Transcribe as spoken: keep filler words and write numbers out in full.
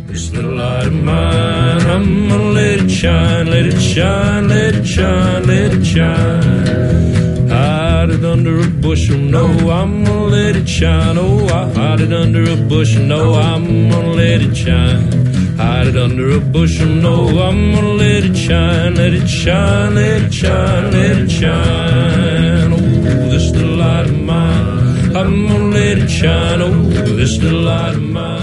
This little light of mine, I'm gonna let it shine, let it shine, let it shine, let it shine. Hide it under a bushel, no, I'm gonna let it shine. Oh, I hide it under a bushel, no, I'm gonna let it shine. Hide it under a bushel, no, I'm gonna let it shine, let it shine, let it shine, let it shine. Oh, this little light of mine, I'm gonna let it shine. Oh, this little light of mine.